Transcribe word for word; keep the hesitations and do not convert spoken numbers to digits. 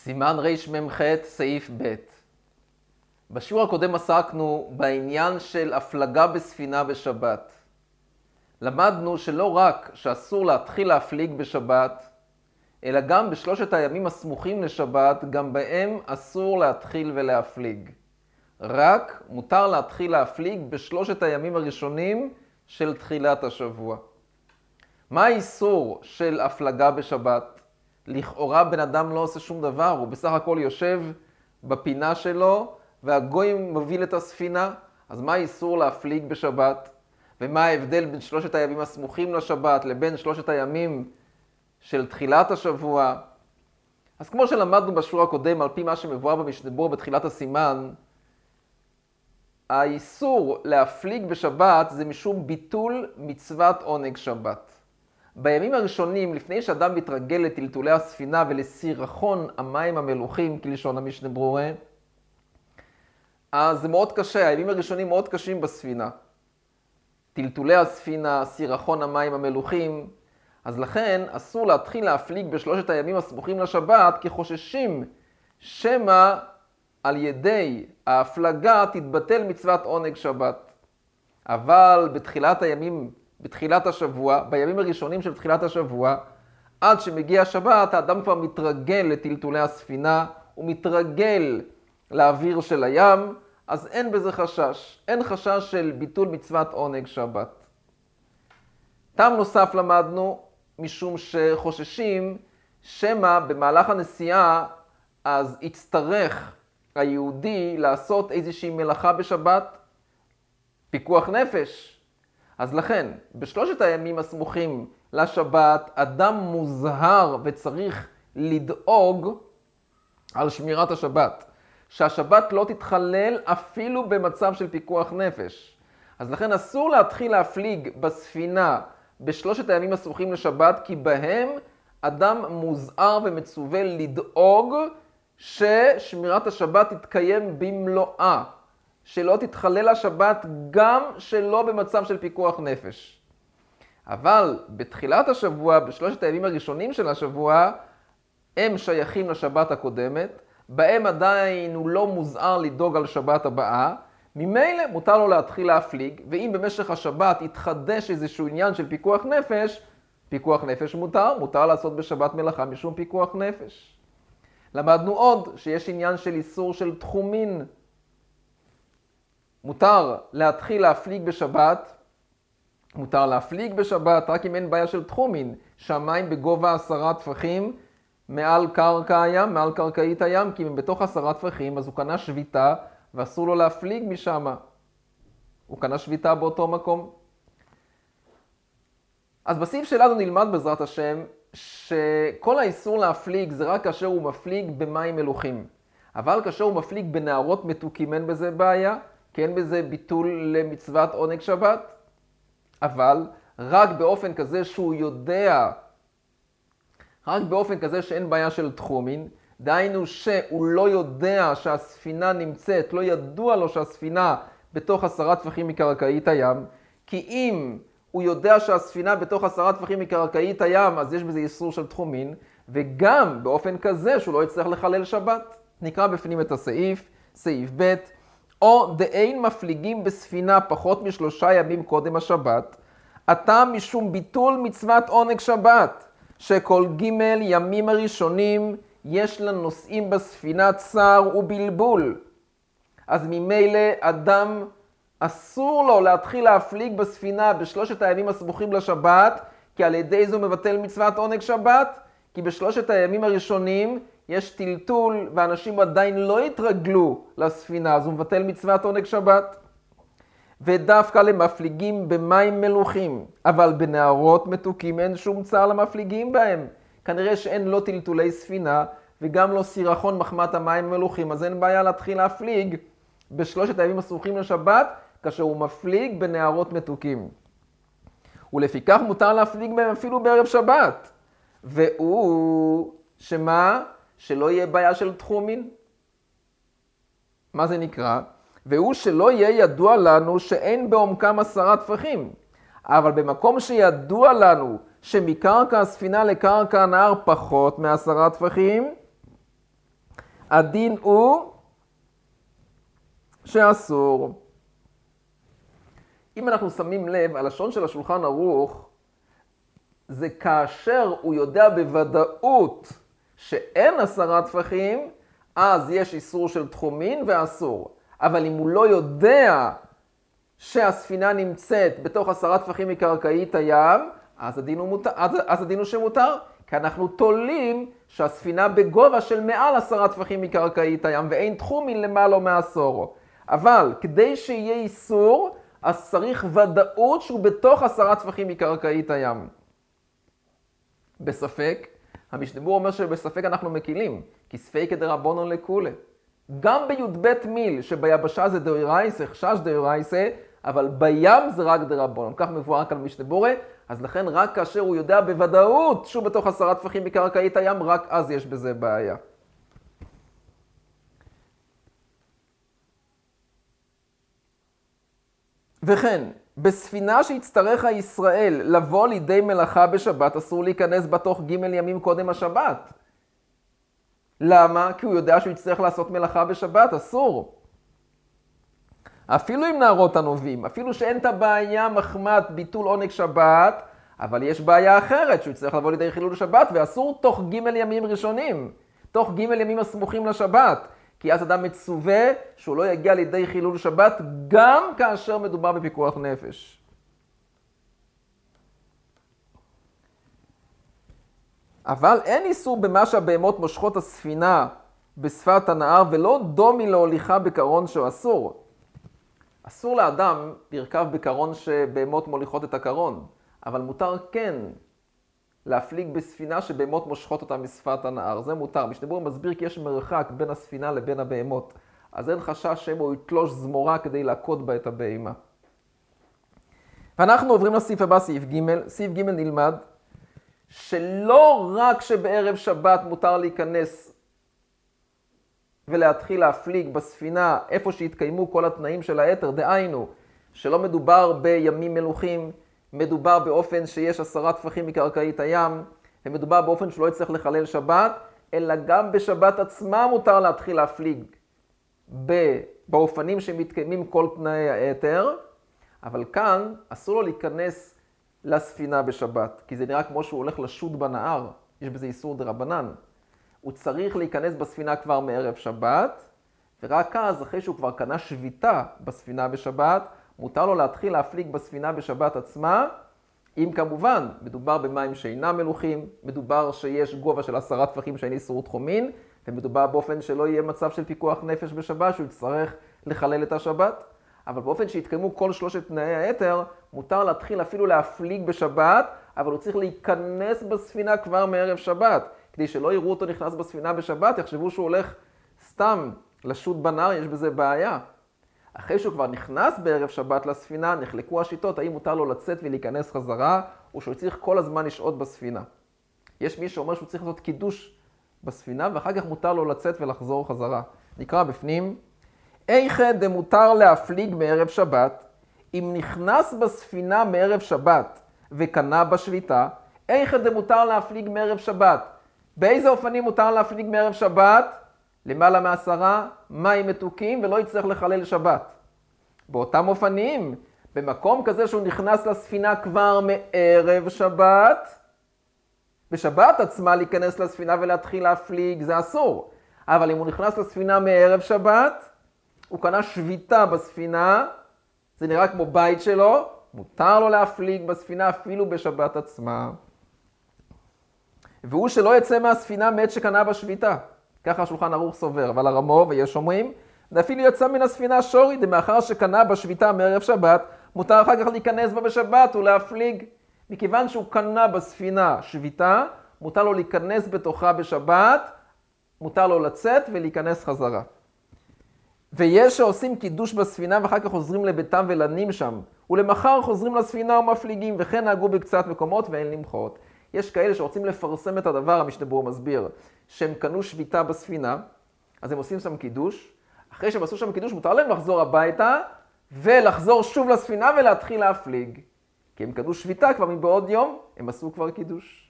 סימן רמ"ח סעיף ב'. בשיעור הקודם עסקנו בעניין של הפלגה בספינה בשבת. למדנו שלא רק שאסור להתחיל להפליג בשבת, אלא גם בשלושת הימים הסמוכים לשבת, גם בהם אסור להתחיל ולהפליג. רק מותר להתחיל להפליג בשלושת הימים הראשונים של תחילת השבוע. מה האיסור של הפלגה בשבת? לכאורה בן אדם לא עושה שום דבר, הוא בסך הכל יושב בפינה שלו והגוי מוביל את הספינה. אז מה האיסור להפליג בשבת? ומה ההבדל בין שלושת הימים הסמוכים לשבת לבין שלושת הימים של תחילת השבוע? אז כמו שלמדנו בשיעור הקודם, על פי מה שמבואר במשנה ברורה בתחילת הסימן, האיסור להפליג בשבת זה משום ביטול מצוות עונג שבת. בימים הראשונים, לפני שאדם מתרגל לטלטולי הספינה ולסירחון המים המלוחים, כלשון המשנה ברורה, אז זה מאוד קשה, הימים הראשונים מאוד קשים בספינה. טלטולי הספינה, סירחון המים המלוחים, אז לכן אסור להתחיל להפליג בשלושת הימים הסמוכים לשבת, כי חוששים שמא על ידי ההפלגה תתבטל מצוות עונג שבת. אבל בתחילת הימים, בתחילת השבוע, בימים הראשונים של תחילת השבוע, עד שמגיע השבת, האדם כבר מתרגל לטלטולי הספינה, הוא מתרגל לאוויר של הים, אז אין בזה חשש. אין חשש של ביטול מצוות עונג שבת. טעם נוסף למדנו, משום שחוששים שמא במהלך הנסיעה, אז יצטרך היהודי לעשות איזושהי מלאכה בשבת, פיקוח נפש. אז לכן, בשלושת הימים הסמוכים לשבת, אדם מוזהר וצריך לדאוג על שמירת השבת. שהשבת לא תתחלל אפילו במצב של פיקוח נפש. אז לכן אסור להתחיל להפליג בספינה בשלושת הימים הסמוכים לשבת, כי בהם אדם מוזהר ומצווה לדאוג ששמירת השבת תתקיים במלואה. שלא תתחלל השבת גם שלא במצב של פיקוח נפש. אבל בתחילת השבוע, בשלושת הימים הראשונים של השבוע, הם שייכים לשבת הקודמת, בהם עדיין הוא לא מוזהר לדאוג על שבת הבאה, ממילא מותר לו להתחיל להפליג, ואם במשך השבת יתחדש איזשהו עניין של פיקוח נפש, פיקוח נפש מותר, מותר לעשות בשבת מלאכה משום פיקוח נפש. למדנו עוד שיש עניין של איסור של תחומין. מותר להתחיל להפליג בשבת, מותר להפליג בשבת רק אם אין בעיה של תחומין, שהמים בגובה עשרה טפחים מעל קרקע הים, מעל קרקעית הים, כי אם בתוך עשרה טפחים אז הוא קנה שביתה ואסור לו להפליג משם. הוא קנה שביתה באותו מקום. אז בסעיף שלנו נלמד בעזרת השם שכל האיסור להפליג זה רק כאשר הוא מפליג במים מלוחים. אבל כאשר הוא מפליג בנהרות מתוקים אין בזה בעיה, כי אין בזה ביטול למצוות עונג שבת. אבל רק באופן כזה שהוא יודע, רק באופן כזה שאין בעיה של תחומין, דהיינו שהוא לא יודע שהספינה נמצאת, לא ידוע לו שהספינה בתוך עשרה טפחים מקרקעית הים, כי אם הוא יודע שהספינה בתוך עשרה טפחים מקרקעית הים, אז יש בזה איסור של תחומין, וגם באופן כזה שהוא לא יצטרך לחלל שבת. נקרא בפנים את הסעיף, סעיף ב', או דאין מפליגים בספינה פחות משלושה ימים קודם השבת, עתה משום ביטול מצוות עונג שבת, שכל ג' ימים הראשונים יש לנוסעים בספינה צער ובלבול. אז ממילא אדם אסור לו להתחיל להפליג בספינה בשלושת הימים הסמוכים לשבת, כי על ידי זה מבטל מצוות עונג שבת, כי בשלושת הימים הראשונים יש טלטול ואנשים עדיין לא התרגלו לספינה, אז הוא מבטל מצוות עונג שבת. ודווקא למפליגים במים מלוחים, אבל בנהרות מתוקים אין שום צער למפליגים בהם. כנראה שאין לא טלטולי ספינה וגם לא סירחון מחמת המים המלוחים, אז אין בעיה להתחיל להפליג בשלושת הימים הסמוכים לשבת, כאשר הוא מפליג בנהרות מתוקים. ולפיכך מותר להפליג בהם אפילו בערב שבת. והוא, שמה? שלא יהיה בעיה של תחומין. מה זה נקרא? והוא שלא יהיה ידוע לנו שאין בעומקם עשרה טפחים. אבל במקום שידוע לנו שמקרקע הספינה לקרקע הנהר פחות מעשרה טפחים, הדין הוא שאסור. אם אנחנו שמים לב, הלשון של השולחן ערוך, זה כאשר הוא יודע בוודאות שאין עשרה טפחים, אז יש איסור של תחומין ואסור. אבל אם הוא לא יודע שהספינה נמצאת בתוך עשרה טפחים מקרקעית הים, אז הדין הוא, מותר, אז, אז הדין הוא שמותר, כי אנחנו תולים שהספינה בגובה של מעל עשרה טפחים מקרקעית הים, ואין תחומין למעלה או מעשור. אבל כדי שיהיה איסור, אז צריך ודאות שהוא בתוך עשרה טפחים מקרקעית הים. בספק, המשנה ברורה אומר שבספק אנחנו מקילים, כי ספקא דרבנן לכולי. גם בי"ב מיל, שביבשה זה דאורייסה, חשש דאורייסה, אבל בים זה רק דרבנן. כך מבואר כאן במשנה ברורה, אז לכן רק כאשר הוא יודע בוודאות שהוא בתוך עשרה טפחים מקרקעית הים, רק אז יש בזה בעיה. וכן, בספינה שיצטרך הישראל לבוא לידי מלאכה בשבת, אסור להיכנס בתוך ג' ימים קודם השבת. למה? כי הוא יודע שהוא יצטרך לעשות מלאכה בשבת, אסור. אפילו עם נערות הנובים, אפילו שאין את הבעיה מחמת ביטול עונג שבת, אבל יש בעיה אחרת, שהוא יצטרך לבוא לידי חילול שבת, ואסור תוך ג' ימים ראשונים, תוך ג' ימים הסמוכים לשבת. כי אז אדם מצווה שהוא לא יגיע לידי חילול שבת, גם כאשר מדובר בפיקוח נפש. אבל אין איסור במה שהבהמות מושכות הספינה בשפת הנהר, ולא דומי להוליכה בקרון שהוא אסור. אסור לאדם לרכב בקרון שבהמות מוליכות את הקרון, אבל מותר כן להפליג בספינה שבהמות מושכות אותה משפת הנהר. זה מותר. משנה ברורה מסביר כי יש מרחק בין הספינה לבין הבהמות. אז אין חשש שמא הוא יתלוש זמורה כדי להכות בה את הבהמה. ואנחנו עוברים לסעיף הבא, סעיף ג'. סעיף ג' נלמד שלא רק שבערב שבת מותר להיכנס ולהתחיל להפליג בספינה איפה שהתקיימו כל התנאים של היתר, דהיינו שלא מדובר בימים מלוכים, מדובר באופן שיש עשרה טפחים מקרקעית הים, ומדובר באופן שלא יצטרך לחלל שבת, אלא גם בשבת עצמה מותר להתחיל להפליג באופנים שמתקיימים כל תנאי היתר, אבל כאן אסור לו להיכנס לספינה בשבת, כי זה נראה כמו שהוא הולך לשוט בנהר, יש בזה איסור דרבנן. הוא צריך להיכנס בספינה כבר מערב שבת, ורק אז, אחרי שהוא כבר קנה שביתה בספינה בשבת, מותר לו להתחיל להפליג בספינה בשבת עצמה, אם כמובן מדובר במים שאינם מלוכים, מדובר שיש גובה של עשרה טפחים שאין איסור תחומין, ומדובר באופן שלא יהיה מצב של פיקוח נפש בשבת, שהוא יצטרך לחלל את השבת. אבל באופן שהתקיימו כל שלושת תנאי היתר, מותר להתחיל אפילו להפליג בשבת, אבל הוא צריך להיכנס בספינה כבר מערב שבת, כדי שלא יראו אותו נכנס בספינה בשבת, יחשבו שהוא הולך סתם לשוט בנהר, יש בזה בעיה. אחרי שהוא כבר נכנס בערב שבת לספינה, נחלקו השיטות, האם מותר לו לצאת ולהיכנס חזרה, או שהוא צריך כל הזמן לשהות בספינה. יש מי שאומר שהוא צריך לעשות קידוש בספינה, ואחר כך מותר לו לצאת ולחזור חזרה. נקרא בפנים, איכא דמותר להפליג מערב שבת, אם נכנס בספינה מערב שבת וקנה בשביתה, איכא דמותר להפליג מערב שבת. באיזה אופנים מותר להפליג מערב שבת? למעלה מעשרה מים מתוקים ולא יצטרך לחלל שבת. באותם אופנים, במקום כזה שהוא נכנס לספינה כבר מערב שבת, בשבת עצמה להיכנס לספינה ולהתחיל להפליג, זה אסור. אבל אם הוא נכנס לספינה מערב שבת, הוא קנה שביתה בספינה, זה נראה כמו בית שלו, מותר לו להפליג בספינה אפילו בשבת עצמה. והוא שלא יצא מהספינה מעת שקנה בשביתה. ככה השולחן ערוך סובר, אבל הרמו ויש אומרים, ואפילו יצא מן הספינה שורי, דמאחר שקנה בשביתה מערב שבת, מותר אחר כך להיכנס בה בשבת ולהפליג. מכיוון שהוא קנה בספינה שביתה, מותר לו להיכנס בתוכה בשבת, מותר לו לצאת ולהיכנס חזרה. ויש שעושים קידוש בספינה ואחר כך חוזרים לביתם ולנים שם, ולמחר חוזרים לספינה ומפליגים, וכן נהגו בקצת מקומות ואין למחות. יש כאלה שרוצים לפרסם את הדבר, המשנה ברורה מסביר, שהם קנו שביתה בספינה, אז הם עושים שם קידוש, אחרי שהם עשו שם קידוש מותר להם לחזור הביתה, ולחזור שוב לספינה ולהתחיל להפליג. כי הם קנו שביתה כבר מבעוד יום, הם עשו כבר קידוש.